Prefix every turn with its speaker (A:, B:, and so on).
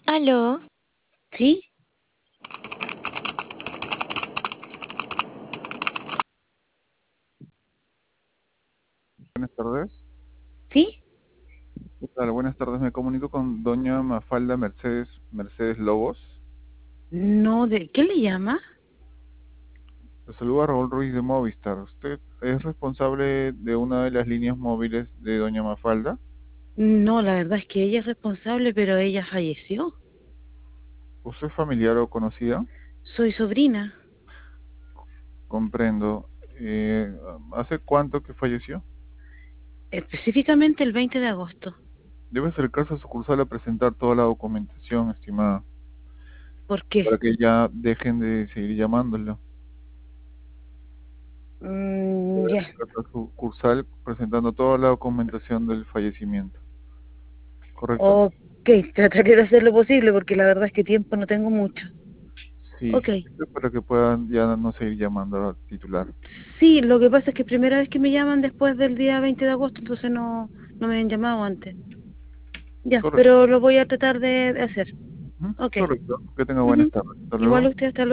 A: Aló,
B: ¿Sí?
C: Buenas tardes.
B: ¿Sí?
C: ¿Qué tal? Buenas tardes. Me comunico con doña Mafalda Mercedes Lobos.
B: No, ¿de qué le llama?
C: Le saluda Raúl Ruiz de Movistar. ¿Usted es responsable de una de las líneas móviles de doña Mafalda?
B: No, la verdad es que ella es responsable, pero ella falleció.
C: ¿Usted es familiar o conocida?
B: Soy sobrina.
C: Comprendo. ¿Hace cuánto que falleció?
B: Específicamente el 20 de agosto.
C: Debe acercarse a sucursal a presentar toda la documentación, estimada,
B: ¿Por qué?
C: para que ya dejen de seguir llamándola. Debe
B: Ya.
C: acercarse a sucursal presentando toda la documentación del fallecimiento. ¿Correcto?
B: Ok, trataré de hacer lo posible porque la verdad es que tiempo no tengo mucho.
C: Sí,
B: Ok.
C: esto es para que puedan ya no seguir llamando al titular.
B: Sí, lo que pasa es que es primera vez que me llaman después del día 20 de agosto, entonces no me habían llamado antes. Ya,
C: Correcto.
B: pero lo voy a tratar de hacer.
C: Ujú,
B: Ok.
C: correcto. Que tenga buenas
B: Ujú.
C: tardes. Hasta
B: Igual
C: luego.
B: usted, hasta luego.